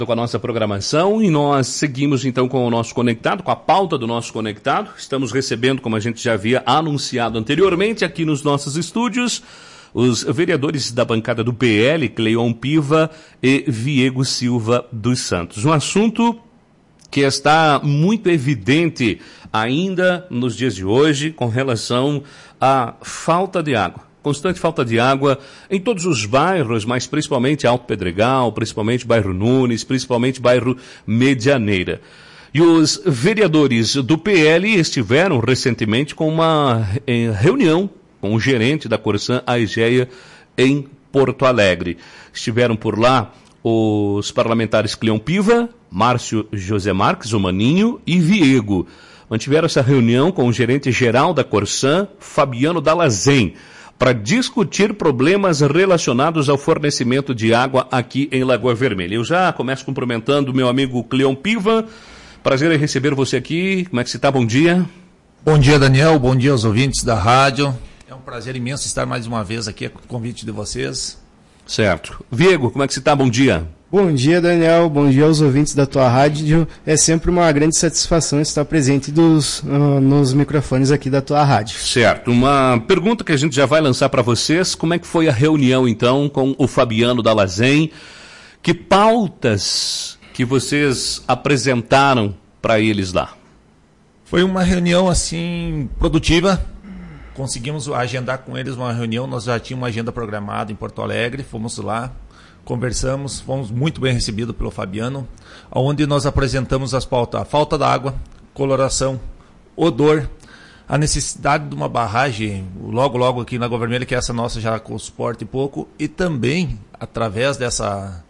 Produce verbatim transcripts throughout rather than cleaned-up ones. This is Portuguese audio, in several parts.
Com a nossa programação, e nós seguimos então com o nosso conectado, com a pauta do nosso conectado. Estamos recebendo, como a gente já havia anunciado anteriormente, aqui nos nossos estúdios, os vereadores da bancada do P L, Cleon Piva e Viego Silva dos Santos. Um assunto que está muito evidente ainda nos dias de hoje com relação à falta de água. Constante falta de água em todos os bairros, mas principalmente Alto Pedregal, principalmente bairro Nunes, principalmente bairro Medianeira. E os vereadores do P L estiveram recentemente com uma eh, reunião com o gerente da Corsã, a Egeia, em Porto Alegre. Estiveram por lá os parlamentares Cleon Piva, Márcio José Marques, o Maninho e Viego. Mantiveram essa reunião com o gerente geral da Corsã, Fabiano Dalazen, para discutir problemas relacionados ao fornecimento de água aqui em Lagoa Vermelha. Eu já começo cumprimentando o meu amigo Cleon Piva. Prazer em receber você aqui. Como é que você está? Bom dia. Bom dia, Daniel. Bom dia aos ouvintes da rádio. É um prazer imenso estar mais uma vez aqui com o convite de vocês. Certo. Viego, como é que você está? Bom dia. Bom dia, Daniel. Bom dia aos ouvintes da tua rádio. É sempre uma grande satisfação estar presente dos, uh, nos microfones aqui da tua rádio. Certo. Uma pergunta que a gente já vai lançar para vocês. Como é que foi a reunião, então, com o Fabiano Dalazen? Que pautas que vocês apresentaram para eles lá? Foi uma reunião, assim, produtiva. Conseguimos agendar com eles uma reunião. Nós já tínhamos uma agenda programada em Porto Alegre. Fomos lá. Conversamos, fomos muito bem recebidos pelo Fabiano, onde nós apresentamos as pautas: a falta da água, coloração, odor, a necessidade de uma barragem, logo logo aqui na Lagoa Vermelha, que é essa nossa já com suporte pouco, e também, através dessa,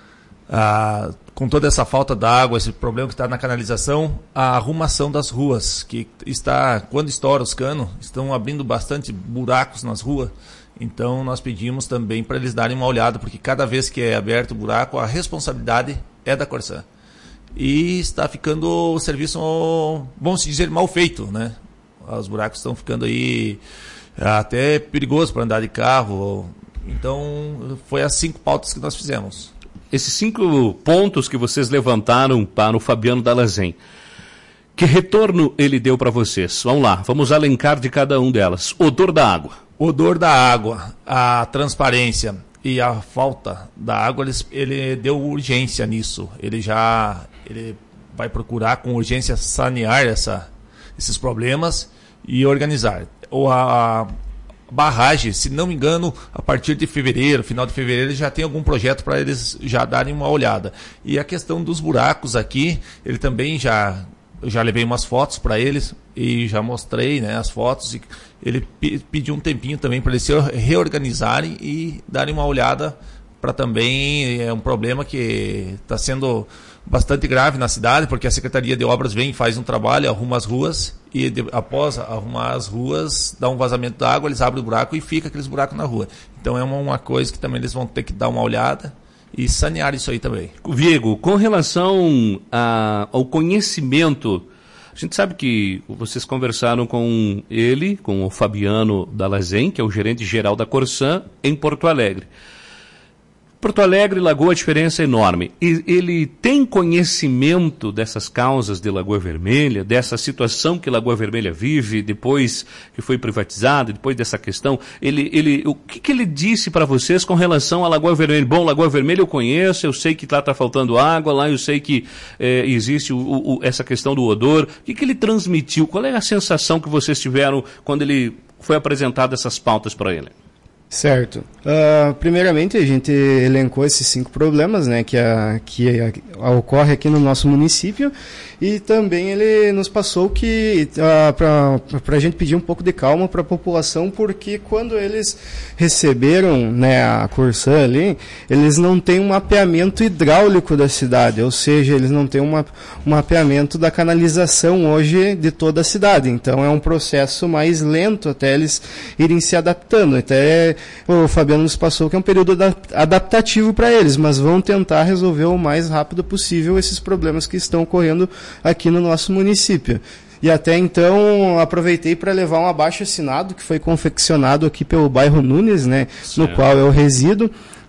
a, com toda essa falta da água, esse problema que está na canalização, a arrumação das ruas, que está, quando estoura os canos, estão abrindo bastante buracos nas ruas. Então, nós pedimos também para eles darem uma olhada, porque cada vez que é aberto o buraco, a responsabilidade é da Corsã. E está ficando o serviço, vamos dizer, mal feito, né? Os buracos estão ficando aí até perigoso para andar de carro. Então, foi as cinco pautas que nós fizemos. Esses cinco pontos que vocês levantaram para o Fabiano Dalazen, que retorno ele deu para vocês? Vamos lá, vamos elencar de cada um delas. Odor da água. Odor da água, a transparência e a falta da água, ele, ele deu urgência nisso. Ele já ele vai procurar com urgência sanear essa, esses problemas e organizar. Ou a, a barragem, se não me engano, a partir de fevereiro, final de fevereiro, já tem algum projeto para eles já darem uma olhada. E a questão dos buracos aqui, ele também já... Eu já levei umas fotos para eles e já mostrei, né, as fotos. E ele pediu um tempinho também para eles se reorganizarem e darem uma olhada para também. É um problema que está sendo bastante grave na cidade, porque a Secretaria de Obras vem e faz um trabalho, arruma as ruas e de, após arrumar as ruas, dá um vazamento da água, eles abrem o buraco e fica aqueles buracos na rua. Então é uma, uma coisa que também eles vão ter que dar uma olhada e sanear isso aí também. Viego, com relação a, ao conhecimento, a gente sabe que vocês conversaram com ele, com o Fabiano Dalazen, que é o gerente geral da Corsã, em Porto Alegre. Porto Alegre e Lagoa, a diferença é enorme. E ele tem conhecimento dessas causas de Lagoa Vermelha, dessa situação que Lagoa Vermelha vive depois que foi privatizada, depois dessa questão. Ele, ele, o que, que ele disse para vocês com relação a Lagoa Vermelha? Bom, Lagoa Vermelha eu conheço, eu sei que lá está faltando água, lá eu sei que é, existe o, o, essa questão do odor. O que, que ele transmitiu? Qual é a sensação que vocês tiveram quando ele foi apresentado essas pautas para ele? Certo. Uh, primeiramente, a gente elencou esses cinco problemas, né, que, a, que a, a, ocorre aqui no nosso município, e também ele nos passou que uh, para a gente pedir um pouco de calma para a população, porque quando eles receberam, né, a Corsã ali, eles não têm um mapeamento hidráulico da cidade, ou seja, eles não têm uma, um mapeamento da canalização hoje de toda a cidade. Então é um processo mais lento até eles irem se adaptando. Até o Fabiano nos passou que é um período adaptativo para eles, mas vão tentar resolver o mais rápido possível esses problemas que estão ocorrendo aqui no nosso município. E até então aproveitei para levar um abaixo-assinado que foi confeccionado aqui pelo bairro Nunes, né, no qual eu resido,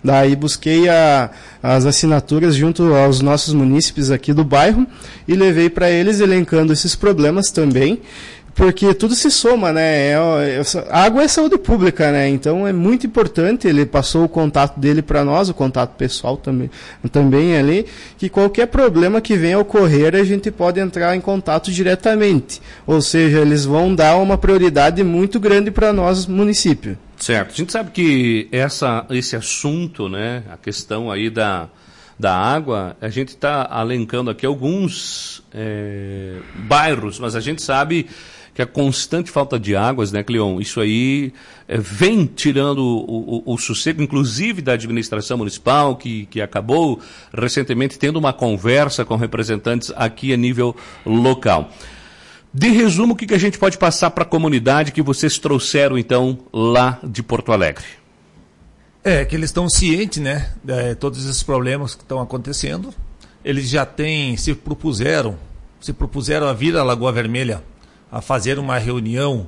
Daí busquei a, as assinaturas junto aos nossos munícipes aqui do bairro e levei para eles elencando esses problemas também. Porque tudo se soma, né? É, é, água é saúde pública, né? Então é muito importante. Ele passou o contato dele para nós, o contato pessoal também, também ali, que qualquer problema que venha a ocorrer, a gente pode entrar em contato diretamente. Ou seja, eles vão dar uma prioridade muito grande para nós, município. Certo. A gente sabe que essa, esse assunto, né? A questão aí da, da água, a gente está alencando aqui alguns é, bairros, mas a gente sabe que a constante falta de águas, né, Cleon, isso aí é, vem tirando o, o, o sossego, inclusive da administração municipal, que, que acabou recentemente tendo uma conversa com representantes aqui a nível local. De resumo, o que, que a gente pode passar para a comunidade que vocês trouxeram, então, lá de Porto Alegre? É, que eles estão cientes, né, de todos esses problemas que estão acontecendo. Eles já têm, se propuseram, se propuseram a vir à Lagoa Vermelha a fazer uma reunião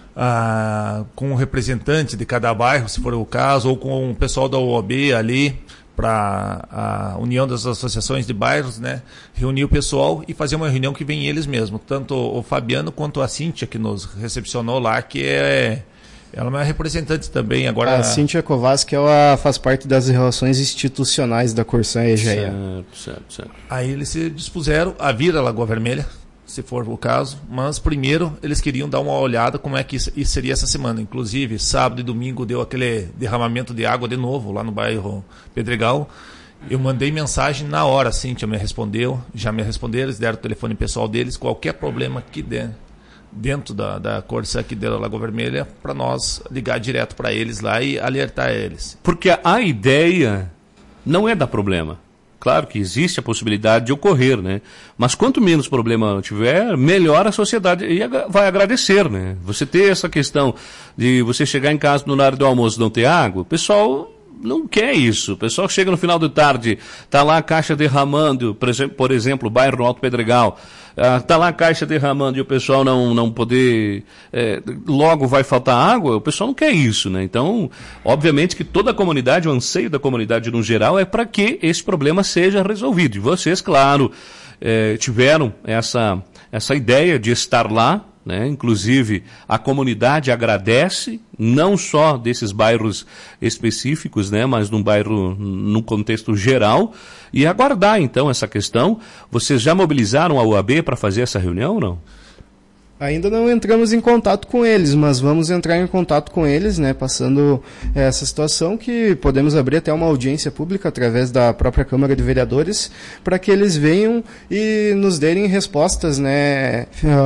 ah, com um representante de cada bairro, se for o caso, ou com o pessoal da O A B ali, para a União das Associações de Bairros, né, reunir o pessoal e fazer uma reunião que vem eles mesmos, tanto o Fabiano quanto a Cíntia, que nos recepcionou lá, que é... Ela é uma representante também agora. A Cíntia Kovacs, ela faz parte das relações institucionais da Corsã E G E. Certo, certo, certo. Aí eles se dispuseram a vir à Lagoa Vermelha, se for o caso, mas primeiro eles queriam dar uma olhada como é que isso seria essa semana. Inclusive, sábado e domingo deu aquele derramamento de água de novo lá no bairro Pedregal. Eu mandei mensagem na hora, a Cíntia me respondeu, já me responderam, eles deram o telefone pessoal deles, qualquer problema que der dentro da, da Corsã aqui da Lagoa Vermelha, para nós ligar direto para eles lá e alertar eles. Porque a ideia não é dar problema. Claro que existe a possibilidade de ocorrer, né? Mas quanto menos problema tiver, melhor a sociedade vai agradecer, né? Você ter essa questão de você chegar em casa no horário do almoço e não ter água, o pessoal não quer isso. O pessoal chega no final da tarde, tá lá a caixa derramando, por exemplo, por exemplo o bairro Alto Pedregal, uh, tá lá a caixa derramando e o pessoal não, não poder, é, logo vai faltar água, o pessoal não quer isso, né? Então, obviamente que toda a comunidade, o anseio da comunidade no geral é para que esse problema seja resolvido. E vocês, claro, é, tiveram essa, essa ideia de estar lá, né? Inclusive a comunidade agradece, não só desses bairros específicos, né? Mas num bairro, num contexto geral, e aguardar então essa questão. Vocês já mobilizaram a O A B para fazer essa reunião ou não? Ainda não entramos em contato com eles, mas vamos entrar em contato com eles, né, passando essa situação, que podemos abrir até uma audiência pública através da própria Câmara de Vereadores, para que eles venham e nos derem respostas, né,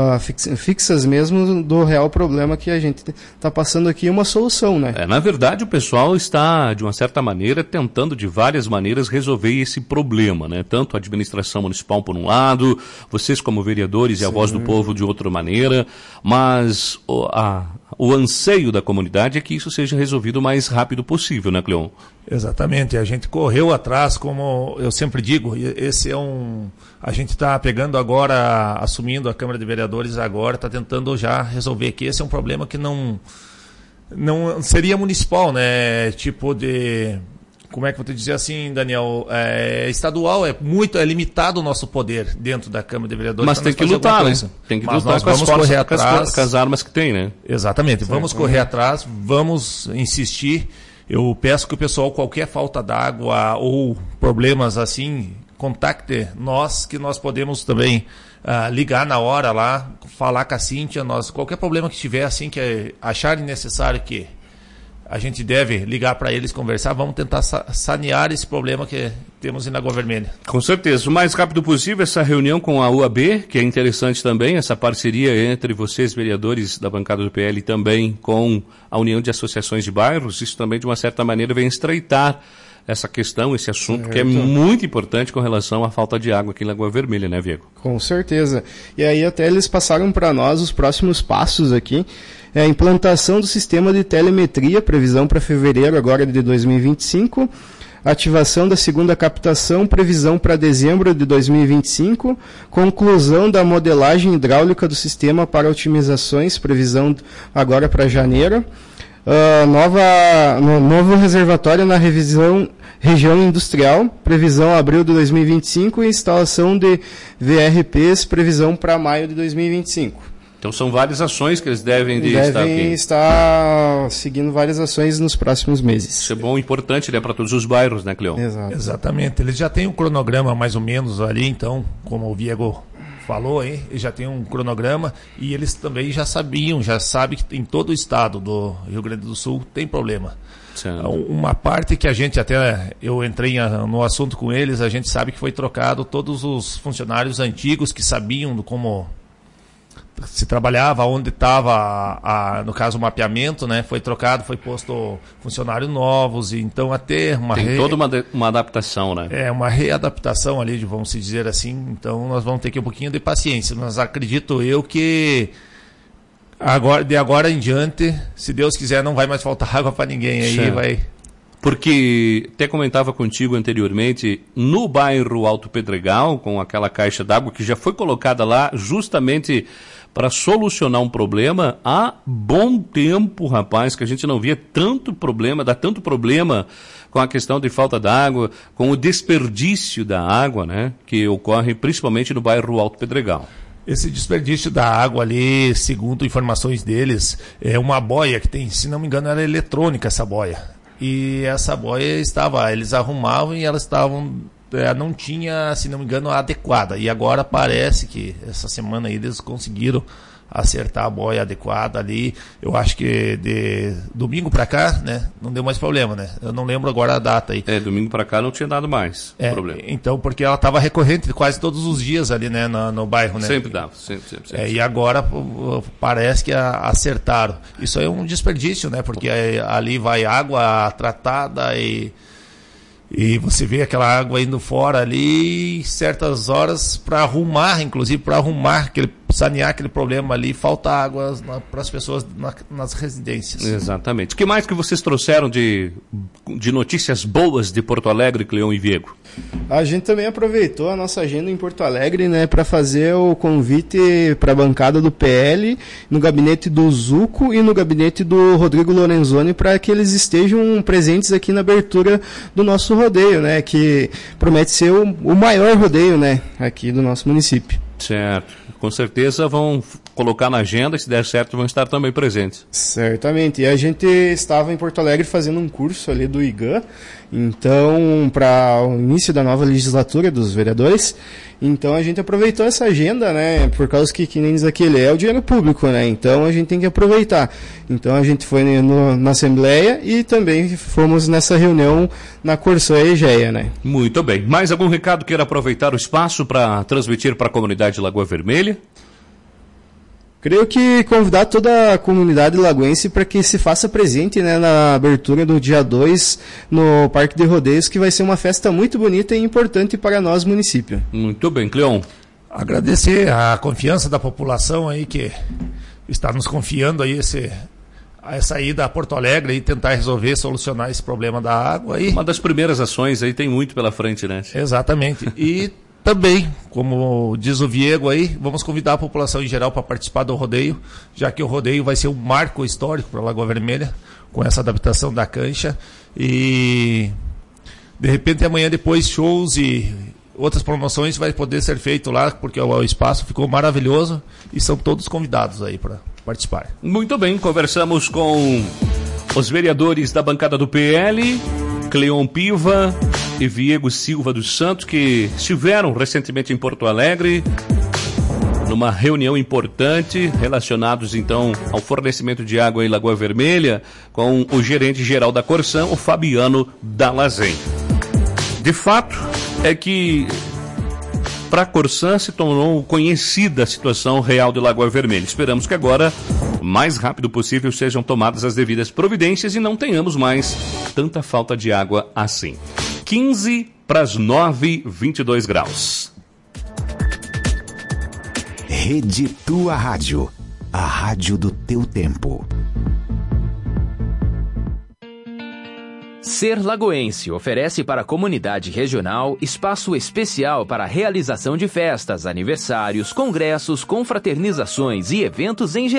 fixas mesmo do real problema que a gente está passando aqui, uma solução, né. É, na verdade, o pessoal está, de uma certa maneira, tentando de várias maneiras resolver esse problema, né, tanto a administração municipal por um lado, vocês como vereadores e a Sim. voz do povo de outra maneira, mas o, a, o anseio da comunidade é que isso seja resolvido o mais rápido possível, né, Cleon? Exatamente, a gente correu atrás, como eu sempre digo, esse é um... A gente está pegando agora, assumindo a Câmara de Vereadores agora, está tentando já resolver que esse é um problema que não, não seria municipal, né, tipo de... Como é que eu vou te dizer assim, Daniel? É, estadual é muito, é limitado o nosso poder dentro da Câmara de Vereadores. Mas tem que lutar, né? Tem que Mas lutar nós com, vamos as forças, correr atrás, com as armas que tem, né? Exatamente. Vamos Sim. correr atrás, vamos insistir. Eu peço que o pessoal, qualquer falta d'água ou problemas assim, contacte nós, que nós podemos também uh, ligar na hora lá, falar com a Cíntia. Nós, qualquer problema que tiver, assim, que acharem necessário que a gente deve ligar para eles, conversar, vamos tentar sanear esse problema que temos em Lagoa Vermelha. Com certeza. O mais rápido possível, essa reunião com a U A B, que é interessante também, essa parceria entre vocês, vereadores da bancada do P L, também com a União de Associações de Bairros, isso também, de uma certa maneira, vem estreitar essa questão, esse assunto, certo. Que é muito importante com relação à falta de água aqui em Lagoa Vermelha, né, Viego? Com certeza. E aí até eles passaram para nós os próximos passos aqui. É a implantação do sistema de telemetria, previsão para fevereiro agora de dois mil e vinte e cinco, ativação da segunda captação, previsão para dezembro de dois mil e vinte e cinco, conclusão da modelagem hidráulica do sistema para otimizações, previsão agora para janeiro, Uh, nova, no, novo reservatório na revisão, região industrial, previsão abril de dois mil e vinte e cinco e instalação de V R Ps, previsão para maio de dois mil e vinte e cinco. Então são várias ações que eles devem, de devem estar aqui. estar seguindo várias ações nos próximos meses. Isso é bom e importante, né, para todos os bairros, né, Cleon? Exato. Exatamente. Eles já têm um cronograma mais ou menos ali, então, como o Diego falou, hein? Eles já têm um cronograma e eles também já sabiam, já sabem que em todo o estado do Rio Grande do Sul tem problema. Certo. Uma parte que a gente até, eu entrei no assunto com eles, a gente sabe que foi trocado todos os funcionários antigos que sabiam como se trabalhava, onde estava, no caso, o mapeamento, né? Foi trocado, foi posto funcionários novos, e então até uma... Tem re... toda uma, de, uma adaptação, né? É, uma readaptação ali, vamos dizer assim, então nós vamos ter que ter um pouquinho de paciência, mas acredito eu que agora, de agora em diante, se Deus quiser, não vai mais faltar água para ninguém, aí certo. Vai... Porque, até comentava contigo anteriormente, no bairro Alto Pedregal, com aquela caixa d'água que já foi colocada lá justamente para solucionar um problema, há bom tempo, rapaz, que a gente não via tanto problema, dá tanto problema com a questão de falta d'água, com o desperdício da água, né, que ocorre principalmente no bairro Alto Pedregal. Esse desperdício da água ali, segundo informações deles, é uma boia que tem, se não me engano, era eletrônica essa boia. E essa boia estava, eles arrumavam e elas estavam, não tinha, se não me engano, adequada. E agora parece que essa semana aí eles conseguiram acertar a boia adequada ali. Eu acho que de domingo para cá, né, não deu mais problema, né? Eu não lembro agora a data aí. É, domingo para cá não tinha dado mais é, problema. Então, porque ela estava recorrente quase todos os dias ali, né, no, no bairro, né? Sempre dava, sempre, sempre. sempre. É, e agora parece que acertaram. Isso aí é um desperdício, né? Porque ali vai água tratada e E você vê aquela água indo fora ali, certas horas, para arrumar, inclusive para arrumar, aquele, sanear aquele problema ali, falta água para as pessoas na, nas residências. Exatamente. O que mais que vocês trouxeram de, de notícias boas de Porto Alegre, Cleon e Viego? A gente também aproveitou a nossa agenda em Porto Alegre, né, para fazer o convite para a bancada do P L, no gabinete do Zuco e no gabinete do Rodrigo Lorenzoni, para que eles estejam presentes aqui na abertura do nosso rodeio, né, que promete ser o, o maior rodeio, né, aqui do nosso município. Certo. Com certeza vão colocar na agenda e, se der certo, vão estar também presentes. Certamente. E a gente estava em Porto Alegre fazendo um curso ali do I G A, então, para o início da nova legislatura dos vereadores. Então a gente aproveitou essa agenda, né, por causa que, que nem diz aquele, é o dinheiro público, né, então a gente tem que aproveitar. Então a gente foi no, na Assembleia e também fomos nessa reunião na Corsã Egeia, né. Muito bem. Mais algum recado queira aproveitar o espaço para transmitir para a comunidade de Lagoa Vermelha? Creio que convidar toda a comunidade lagoense para que se faça presente, né, na abertura do dia dois no Parque de Rodeios, que vai ser uma festa muito bonita e importante para nós, município. Muito bem, Cleon. Agradecer a confiança da população aí que está nos confiando aí esse, essa ida a Porto Alegre e tentar resolver, solucionar esse problema da água aí. Uma das primeiras ações aí, tem muito pela frente, né? Exatamente. E também, como diz o Viego aí, vamos convidar a população em geral para participar do rodeio, já que o rodeio vai ser um marco histórico para a Lagoa Vermelha, com essa adaptação da cancha. E, de repente, amanhã depois, shows e outras promoções vai poder ser feito lá, porque o espaço ficou maravilhoso e são todos convidados aí para participar. Muito bem, conversamos com os vereadores da bancada do P L, Cleon Piva e Viego Silva dos Santos, que estiveram recentemente em Porto Alegre, numa reunião importante, relacionados então ao fornecimento de água em Lagoa Vermelha, com o gerente geral da Corsã, o Fabiano Dallazen. De fato, é que para a Corsã se tornou conhecida a situação real de Lagoa Vermelha. Esperamos que agora, o mais rápido possível, sejam tomadas as devidas providências e não tenhamos mais tanta falta de água assim. quinze para as nove, vinte e dois graus. Rede Tua Rádio, a rádio do teu tempo. Ser Lagoense oferece para a comunidade regional espaço especial para a realização de festas, aniversários, congressos, confraternizações e eventos em geral.